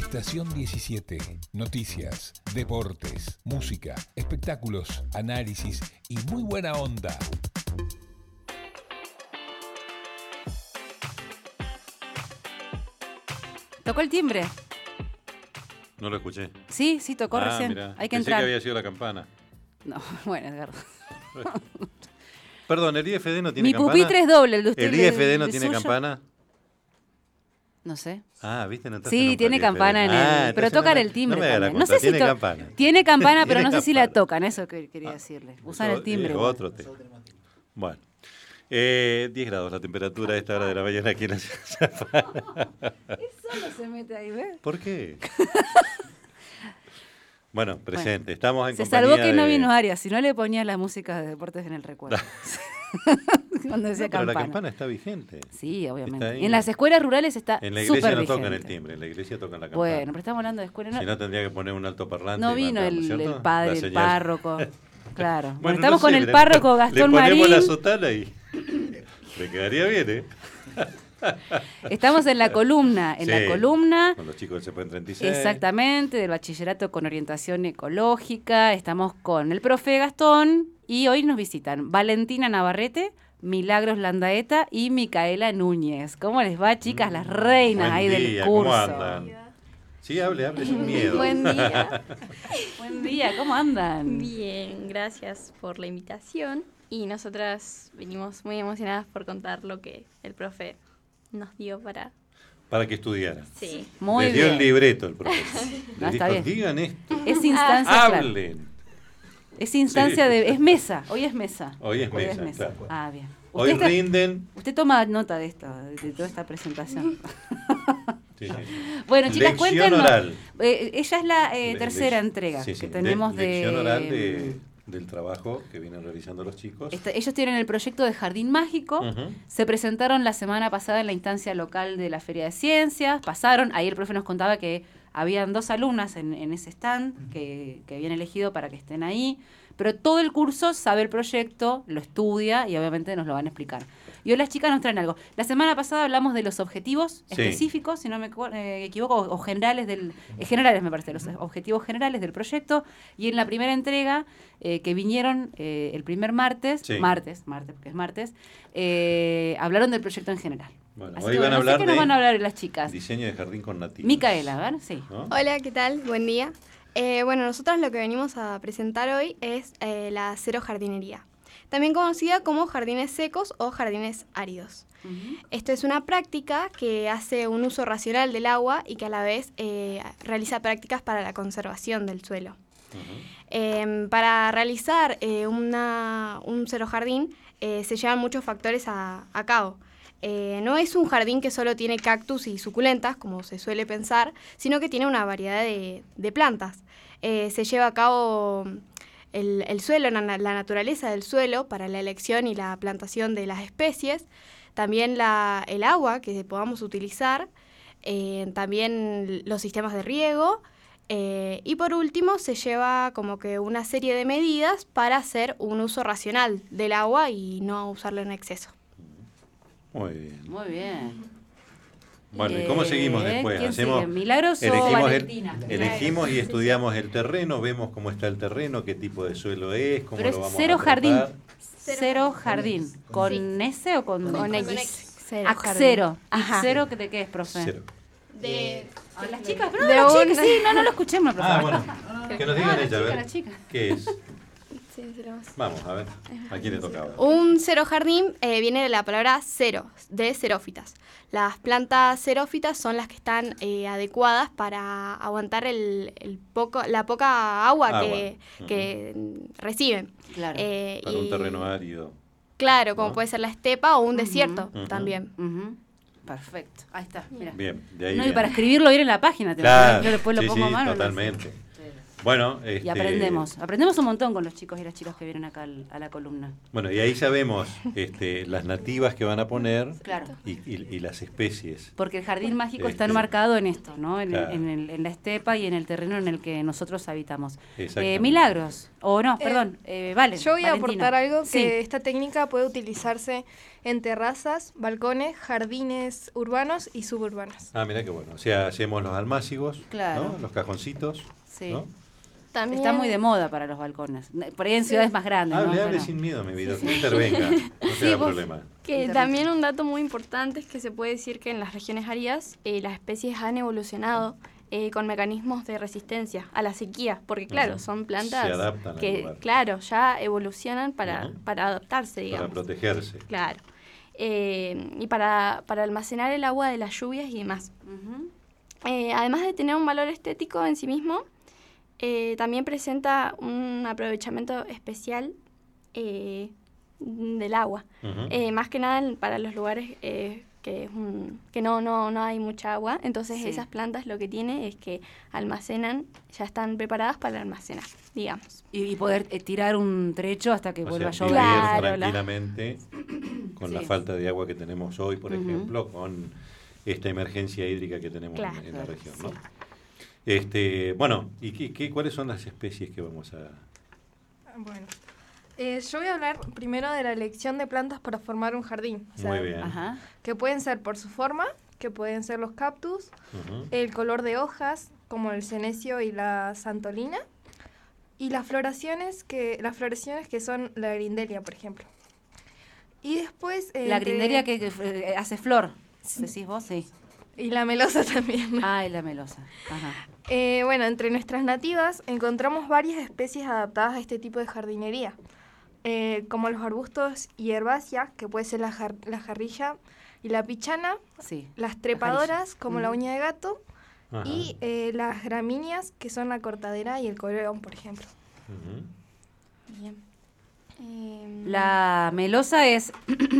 Estación 17. Noticias, deportes, música, espectáculos, análisis y muy buena onda. Tocó el timbre. No lo escuché. Sí, tocó recién. Mirá. Hay que Pensé entrar. que había sido la campana. No, bueno, es verdad. Perdón, ¿el IFD no tiene Mi campana? pupitre es doble, el de usted. ¿El IFD no el tiene suyo. campana? No sé. Ah, ¿viste? No entraste Sí, nunca tiene al campana en IFD. el... pero entonces tocan no el timbre no me haga la también. No conta, sé si tiene campana. Tiene campana, pero Tiene no sé si la campana. tocan. Eso que quería decirle. Usan el timbre. Es igual. otro tema. Bueno. 10 grados la temperatura a esta hora de la mañana aquí en la ciudad. Eso no se mete ahí, ¿ves? ¿Por qué? Bueno, presente. Estamos en Se compañía salvó que no de- vino Arias, si no le ponía la música de deportes en el recuerdo. Cuando decía No, pero la campana. campana está vigente. Sí, Está obviamente. ahí. En las escuelas rurales está En la iglesia súper no vigente. tocan el timbre, en la iglesia tocan la campana. Bueno, pero estamos hablando de escuelas. Si no, tendría que poner un altoparlante. No y vino mandarlo, el ¿cierto? padre, La el señal. párroco. Claro. Bueno, Bueno, estamos no con sé, el le párroco le Gastón ponemos Marín. la sotana y le quedaría bien, ¿eh? Estamos en la columna. Sí, La columna. Con los chicos del CEPEN 36. Exactamente, del bachillerato con orientación ecológica. Estamos con el profe Gastón y hoy nos visitan Valentina Navarrete, Milagros Landaeta y Micaela Núñez. ¿Cómo les va, chicas? Las reinas Buen ahí del día, curso. ¿cómo andan? Sí, hable sin miedo. Buen día. Buen día, ¿cómo andan? Bien, gracias por la invitación. Y nosotras venimos muy emocionadas por contar lo que el profe nos dio para... Para que estudiara. Sí. Muy Les dio bien. el libreto el profesor. No, Les está dijo, bien. digan esto. Es instancia, claro. Hablen. Es instancia Sí. de... Es mesa, hoy es mesa. Hoy es mesa, claro. Ah, bien. Hoy Usted, rinden. usted toma nota de esto, de toda esta presentación. Sí, sí. Bueno, chicas, Lección cuéntenos. oral. Ella es la tercera Lección- entrega sí, sí, que tenemos lección de... oral del trabajo que vienen realizando los chicos. Ellos tienen el proyecto de Jardín Mágico. Ujú. Se presentaron la semana pasada en la instancia local de la Feria de Ciencias. Pasaron, ahí el profe nos contaba que habían 2 alumnas en ese stand que habían elegido para que estén ahí. Pero todo el curso sabe el proyecto, lo estudia y obviamente nos lo van a explicar. Y hoy las chicas nos traen algo. La semana pasada hablamos de los objetivos Sí. específicos, si no me equivoco, o generales generales me parece, los objetivos generales del proyecto. Y en la primera entrega, que vinieron el primer martes, Sí. martes, porque es martes, hablaron del proyecto en general. Bueno, Así hoy que van a bueno, no sé hablar qué nos de van a hablar las chicas. diseño de jardín con nativos. Micaela, a ver, sí. ¿No? Hola, ¿qué tal? Buen día. Bueno, nosotros lo que venimos a presentar hoy es la cero jardinería, también conocida como jardines secos o jardines áridos. Esto es una práctica que hace un uso racional del agua y que a la vez realiza prácticas para la conservación del suelo. Para realizar un cero jardín se llevan muchos factores a cabo. No es un jardín que solo tiene cactus y suculentas, como se suele pensar, sino que tiene una variedad de plantas. Se lleva a cabo el suelo, la naturaleza del suelo para la elección y la plantación de las especies, también el agua que podamos utilizar, también los sistemas de riego, y por último se lleva como que una serie de medidas para hacer un uso racional del agua y no usarlo en exceso. Muy bien. Muy bien. Bueno, ¿y cómo seguimos después? ¿Quién sigue? ¿Milagros o elegimos Valentina? elegimos y estudiamos el terreno, vemos cómo está el terreno, qué tipo de suelo es, cómo Pero lo es vamos cero a jardín. tratar. Cero jardín. ¿Con S o con X. Cero jardín. Axero. Ajá. ¿Cero de qué es, profe? Cero. Las chicas, pero De las un- chicas, sí, no lo escuchemos, profe. Ah, bueno, que nos digan ella, a ver. las chicas. ¿Qué es? Sí, tenemos. Vamos, a ver, ¿a quién le tocaba? Un cero jardín viene de la palabra cero, de xerófitas. Las plantas xerófitas son las que están adecuadas para aguantar la poca agua que reciben. Claro. Para un terreno árido. Claro, como ¿no? puede ser la estepa o un desierto Ujú. también. Ujú. Perfecto. Ahí está, mira. Bien, de ahí No, y viene. para escribirlo bien en la página. Claro, Yo después lo sí, pongo a sí, mano. totalmente. Bueno, Y aprendemos un montón con los chicos y las chicas que vienen acá a la columna. Bueno, y ahí sabemos las nativas que van a poner Claro. y las especies. Porque el jardín mágico está enmarcado en esto, ¿no? Claro. En la estepa y en el terreno en el que nosotros habitamos. Exactamente. Milagros, o no, perdón, Valen. Yo voy a Valentina. aportar algo, que Sí. esta técnica puede utilizarse en terrazas, balcones, jardines urbanos y suburbanos. Ah, mira qué bueno. O sea, hacemos los almácigos, Claro. ¿no? Los cajoncitos. Sí. ¿no? También, Está muy de moda para los balcones. Por ahí en ciudades más grandes, ¿no? Hable Bueno. sin miedo, mi vida. Que intervenga. No se haga problema. que Interrumpe. también un dato muy importante es que se puede decir que en las regiones áridas las especies han evolucionado con mecanismos de resistencia a la sequía, porque claro, Ujú. son plantas Se adaptan al que, lugar. claro, ya evolucionan para adaptarse, digamos. Para protegerse. Claro. Y para almacenar el agua de las lluvias y demás. Ujú. Además de tener un valor estético en sí mismo, también presenta un aprovechamiento especial del agua. Ujú. Más que nada para los lugares que no hay mucha agua. Entonces Sí. esas plantas lo que tienen es que almacenan, ya están preparadas para almacenar, digamos. Y poder tirar un trecho hasta que O vuelva sea, a vivir llover. Claro, tranquilamente con la Sí. falta de agua que tenemos hoy, por Ujú. ejemplo, con esta emergencia hídrica que tenemos Claro, en la región, ¿no? sí. Bueno, ¿y cuáles son las especies que vamos a...? Bueno, yo voy a hablar primero de la elección de plantas para formar un jardín. O sea, Muy bien. Ajá. que pueden ser por su forma, que pueden ser los cactus, Ujú. el color de hojas, como el senecio y la santolina, y las floraciones que son la grindelia, por ejemplo. Y después... La entre- grinderia que hace flor, decís vos, sí. Y la melosa también. Ah, y la melosa. Ajá. Bueno, entre nuestras nativas encontramos varias especies adaptadas a este tipo de jardinería, como los arbustos y herbáceas, que puede ser la jarrilla y la pichana, Sí. las trepadoras, jarilla. como la uña de gato, Ajá. y las gramíneas, que son la cortadera y el coleón, por ejemplo. Ujú. Bien. La melosa es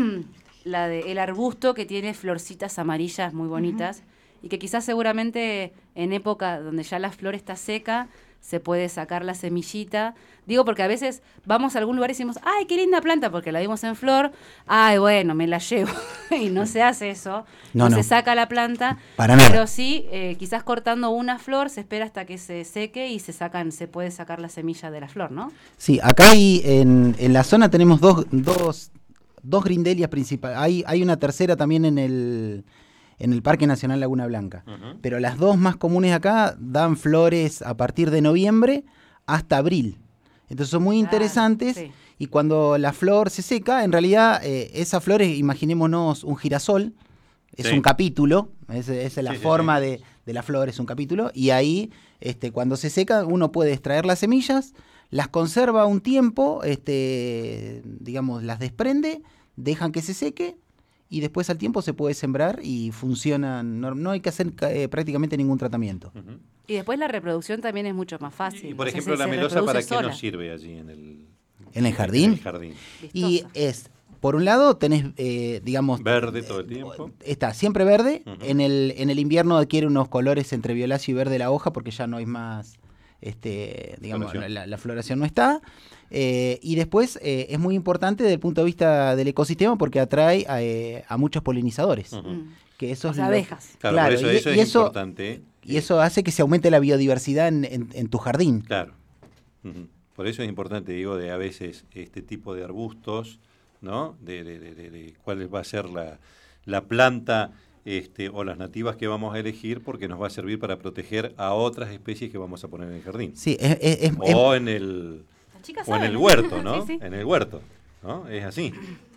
el arbusto que tiene florcitas amarillas muy bonitas y que quizás seguramente en época donde ya la flor está seca se puede sacar la semillita. Digo porque a veces vamos a algún lugar y decimos, ¡ay, qué linda planta! Porque la vimos en flor. ¡Ay, bueno, me la llevo! Y no se hace eso. No. Se saca la planta. Para nada. Pero sí, quizás cortando una flor se espera hasta que se seque y se puede sacar la semilla de la flor, ¿no? Sí, acá hay, en la zona tenemos dos grindelias principales. Hay una tercera también en el Parque Nacional Laguna Blanca. Ujú. Pero las dos más comunes acá dan flores a partir de noviembre hasta abril. Entonces son muy Claro, interesantes. sí. Y cuando la flor se seca, en realidad esas flores, imaginémonos un girasol, es Sí. un capítulo, esa es la Sí, sí, forma sí. de la flor, es un capítulo, y ahí cuando se seca uno puede extraer las semillas, las conserva un tiempo, digamos, las desprende, dejan que se seque, y después al tiempo se puede sembrar y funcionan, no hay que hacer prácticamente ningún tratamiento. Ujú. Y después la reproducción también es mucho más fácil. Y por O sea, ejemplo, se la melosa, ¿para reproduce qué sola. nos sirve allí en el ¿En el jardín? En el jardín. Y Vistosa. es, por un lado, tenés, digamos... Verde todo el tiempo. Está siempre verde. Ujú. En el invierno adquiere unos colores entre violáceo y verde la hoja porque ya no hay más, digamos, Floración. la floración no está. Y después es muy importante desde el punto de vista del ecosistema porque atrae a muchos polinizadores. Ujú. Que eso O es sea, lo- abejas. Claro, Claro, por eso y es eso- importante. Y eso hace que se aumente la biodiversidad en tu jardín. Claro. Ujú. Por eso es importante, digo, de a veces este tipo de arbustos, ¿no? De cuál va a ser la planta o las nativas que vamos a elegir, porque nos va a servir para proteger a otras especies que vamos a poner en el jardín. Sí, O en el Las chicas o en saben, el ¿eh? huerto, ¿no? Sí, sí. En el huerto, ¿no? Es así.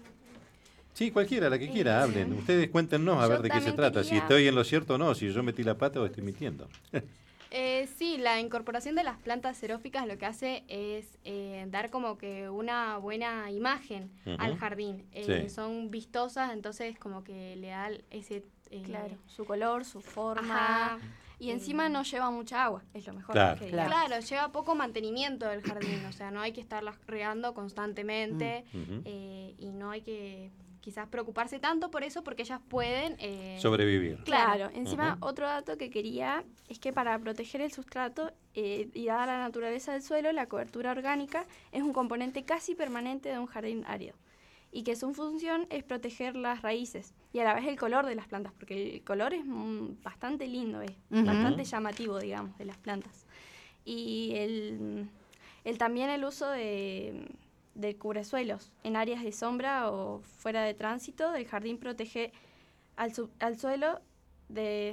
Sí, cualquiera, la que quiera, hablen. Ustedes cuéntenos a Yo ver de qué se también trata. Si quería- estoy en lo cierto o no, si yo metí la pata o estoy mintiendo. Sí, la incorporación de las plantas xeróficas lo que hace es dar como que una buena imagen Ujú. al jardín. Sí. Son vistosas, entonces como que le da ese... Claro, su color, su forma. Ajá. Y encima no lleva mucha agua, es lo mejor. Claro. que Claro. Claro, lleva poco mantenimiento del jardín, o sea, no hay que estarlas regando constantemente Ujú. y no hay que quizás preocuparse tanto por eso, porque ellas pueden... sobrevivir. Claro, encima otro dato que quería es que para proteger el sustrato y dada la naturaleza del suelo, la cobertura orgánica es un componente casi permanente de un jardín árido y que su función es proteger las raíces y a la vez el color de las plantas, porque el color es bastante lindo, es bastante llamativo, digamos, de las plantas. Y también el uso de cubresuelos en áreas de sombra o fuera de tránsito del jardín protege al suelo del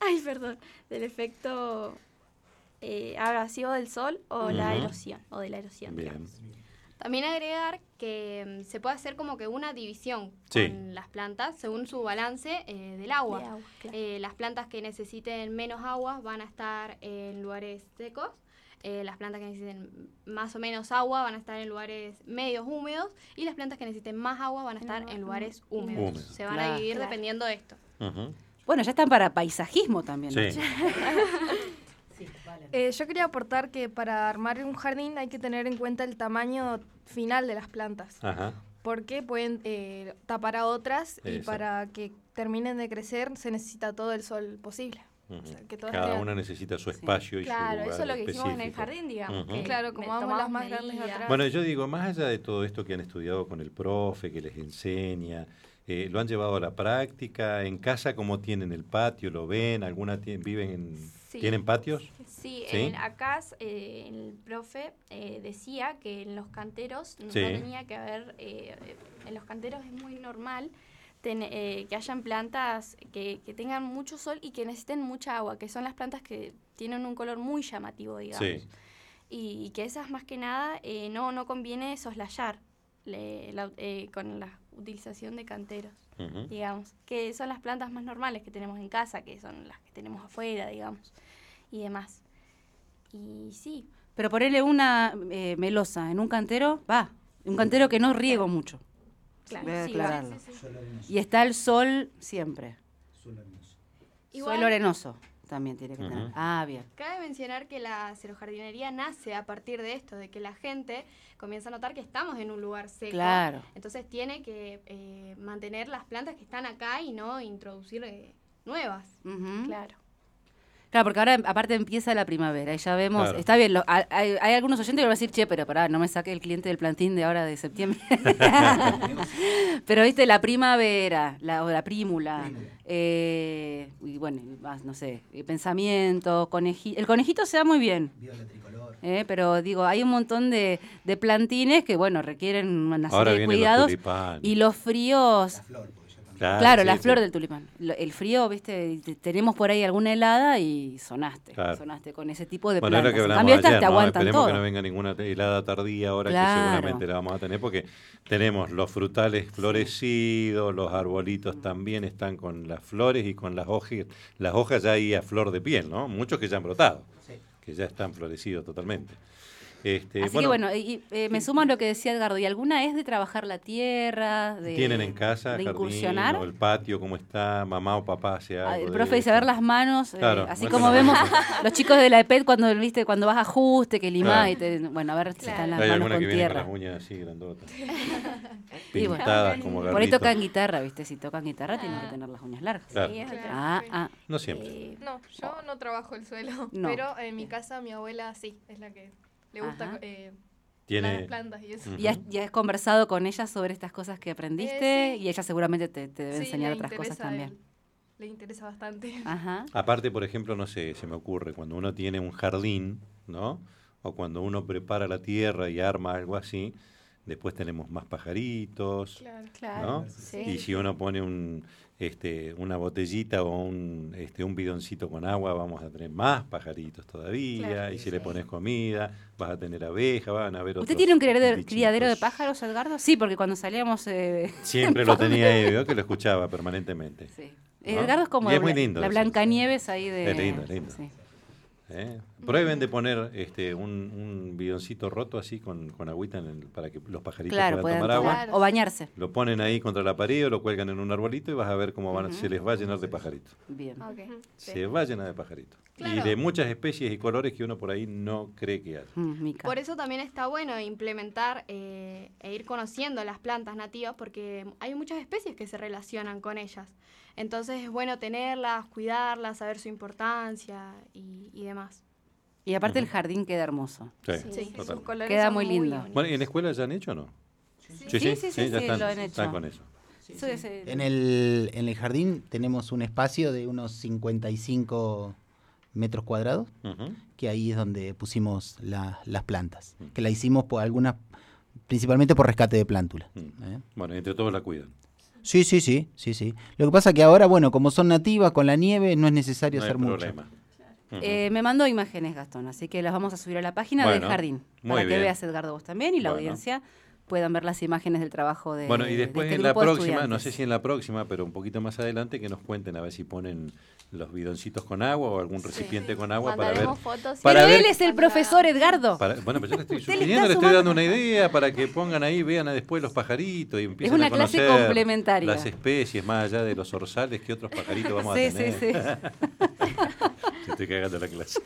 efecto abrasivo del sol o la erosión o de la erosión. Bien. También agregar que se puede hacer como que una división Sí. con las plantas según su balance del agua. De agua, claro. Las plantas que necesiten menos agua van a estar en lugares secos. Las plantas que necesiten más o menos agua van a estar en lugares medios húmedos y las plantas que necesiten más agua van a estar en lugares húmedos. Húmedos. Se van Claro. a dividir dependiendo de esto. Ujú. Bueno, ya están para paisajismo también, ¿no? Sí. Yo quería aportar que para armar un jardín hay que tener en cuenta el tamaño final de las plantas, Ajá. porque pueden tapar a otras y Exacto. para que terminen de crecer se necesita todo el sol posible. Ujú. O sea, que todas Cada tengan- una necesita su espacio y su Claro, lugar eso es lo que hicimos en el específico. jardín, digamos. Ujú. que Claro, como vamos tomamos las más grandes medidas. atrás. Bueno, yo digo, más allá de todo esto que han estudiado con el profe, que les enseña, ¿lo han llevado a la práctica? ¿En casa cómo tienen el patio? ¿Lo ven? ¿Alguna viven Sí. tienen patios? Sí, ¿Sí? acá el profe decía que en los canteros no Sí. tenía que haber, en los canteros es muy normal que hayan plantas que tengan mucho sol y que necesiten mucha agua, que son las plantas que tienen un color muy llamativo, digamos. Sí. Y que esas más que nada no conviene soslayar con la utilización de canteros, Ujú. digamos, que son las plantas más normales que tenemos en casa, que son las que tenemos afuera, digamos, y demás. Y sí, Pero ponerle una melosa en un cantero, un cantero que no riego mucho. claro, Voy a sí, aclararlo. sí, sí. Y está el sol siempre. Igual- Suelo arenoso también tiene que tener. Ujú. Ah, bien. Cabe mencionar que la cerojardinería nace a partir de esto, de que la gente comienza a notar que estamos en un lugar seco. Claro. Entonces tiene que mantener las plantas que están acá y no introducir nuevas. Ujú. Claro. Claro, porque ahora aparte empieza la primavera y ya vemos, Claro. está bien, hay algunos oyentes que van a decir, che, pero pará, no me saqué el cliente del plantín de ahora de septiembre. Pero viste, la primavera, o la prímula, y bueno, y más, no sé, pensamiento, el conejito se da muy bien. Pero digo, hay un montón de plantines que, bueno, requieren una Ahora serie de vienen los cuidados. tulipanes. Y los fríos... Claro, la flor del tulipán. El frío, viste, tenemos por ahí alguna helada y sonaste con ese tipo de Bueno, es lo plantas. que En hablamos cambio, estas ayer, te ¿no? aguantan Esperemos todo. que no venga ninguna helada tardía ahora Claro. que seguramente la vamos a tener porque tenemos los frutales florecidos, los arbolitos también están con las flores y con las hojas ya ahí a flor de piel, ¿no? Muchos que ya han brotado, que ya están florecidos totalmente. Así que bueno, me sumo a lo que decía Edgardo. ¿Y alguna es de trabajar la tierra? ¿Tienen en casa de jardín incursionar? o el patio cómo está? ¿Mamá o papá hace algo? El de profe dice, esto? ver las manos, Claro, así bueno, como no. vemos los chicos de la EPET cuando vas a ajuste, que limás, Claro. bueno, a ver si están las Hay manos alguna con que viene con tierra. las uñas así grandotas, Y bueno, pintadas como por ahí garritos. tocan guitarra, ¿viste? Si tocan guitarra tienen que tener las uñas largas. Claro. Sí, es otra. Ah, No siempre. No, yo no trabajo el suelo, No. pero en mi casa mi abuela sí, es la que le gusta Ajá. Tiene las plantas y eso. Ujú. ¿Y has conversado con ella sobre estas cosas que aprendiste? Sí. Y ella seguramente te debe Sí, enseñar le otras cosas interesa también. le interesa bastante. Ajá. Aparte, por ejemplo, no sé, se me ocurre, cuando uno tiene un jardín, ¿no? O cuando uno prepara la tierra y arma algo así, después tenemos más pajaritos, Claro. Claro. ¿no? Sí. Y si uno pone una botellita o un bidoncito con agua, vamos a tener más pajaritos todavía. Claro, y si le pones comida, vas a tener abejas, van a haber otros ¿Usted tiene un criadero de bichitos. pájaros, Edgardo? Sí, porque cuando salíamos... Siempre lo tenía ahí, veo que lo escuchaba permanentemente. Sí. ¿No? Edgardo es como Y es muy lindo la eso. Blancanieves ahí de... Es lindo, es lindo. Sí. Prueben de poner un bidoncito roto así con agüita para que los pajaritos puedan tomar agua. O bañarse. Lo ponen ahí contra la pared o lo cuelgan en un arbolito y vas a ver cómo se les va a llenar de pajaritos. Bien. Okay. Se va a llenar de pajaritos. Claro. Y de muchas especies y colores que uno por ahí no cree que hay. Mica. Por eso también está bueno implementar e ir conociendo las plantas nativas, porque hay muchas especies que se relacionan con ellas. Entonces es bueno tenerlas, cuidarlas, saber su importancia y demás. Y aparte el jardín queda hermoso. Sí. Total. Sus colores Queda son muy lindo. bonitos. Bueno, ¿y en la escuela ya han hecho o no? Sí, ya lo han hecho. están con eso. En el jardín tenemos un espacio de unos 55 metros cuadrados, que ahí es donde pusimos las plantas, que la hicimos por algunas, principalmente por rescate de plántula. Bueno, entre todos la cuidan. Sí. Lo que pasa que ahora, bueno, como son nativas, con la nieve no es necesario No hay hacer mucho. problema. Me mandó imágenes, Gastón, así que las vamos a subir a la página del jardín, muy para que bien. veas, Edgardo, vos también, y la audiencia puedan ver las imágenes del trabajo de Bueno, y después de este en la grupo de próxima, no estudiantes. sé si en la próxima, pero un poquito más adelante, que nos cuenten a ver si ponen los bidoncitos con agua o algún recipiente con agua para ver. Mandaremos fotos. para Pero ver- él es el profesor, Edgardo. Bueno, pues yo le estoy Usted le sugiriendo, le está estoy sumando- dando una idea para que pongan ahí, vean después los pajaritos y empiecen una a clase conocer complementaria. las especies más allá de los orzales, qué otros pajaritos vamos a Sí, tener. sí. Se estoy cagando la clase.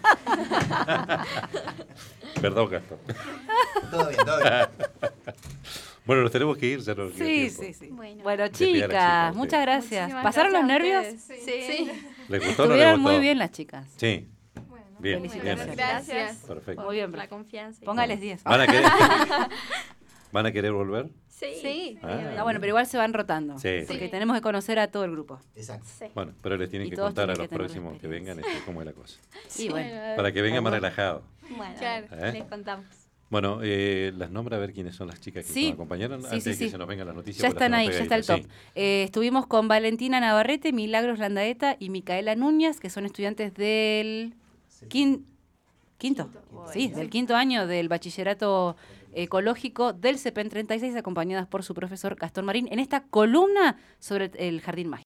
Perdón, Gastón. Todo bien. Bueno, nos tenemos que ir, ya no nos queda Sí, tiempo. sí. Bueno. Bueno, Le pido a la chica, chicas, usted. muchas gracias. Muchísimas ¿Pasaron los gracias a nervios? ustedes. Sí. ¿Les gustó o no les Estuvieron muy gustó? bien las chicas. Sí. Bien, felicitaciones. bien. Gracias. Perfecto. Muy bien, Por la perfecto. confianza. Póngales 10. ¿Van a querer volver? Sí. Ah, bueno, pero igual se van rotando. Sí. Porque Sí. tenemos que conocer a todo el grupo. Exacto. Sí. Bueno, pero les tienen Y que todos contar a tienen los que tener próximos que experiencia. vengan cómo es la cosa. Sí, bueno. Para que vengan más relajados. Bueno, Claro. les contamos. Bueno, las nombra a ver quiénes son las chicas que Sí. nos acompañaron Sí, antes sí, de que sí. se nos vengan las noticias. Ya porque están las ahí, tenemos ya está el top. pegaditas, Estuvimos con Valentina Navarrete, Milagros Landaeta y Micaela Núñez, que son estudiantes del del quinto año del bachillerato ecológico del CEPEN 36, acompañadas por su profesor Gastón Marín, en esta columna sobre el jardín mágico.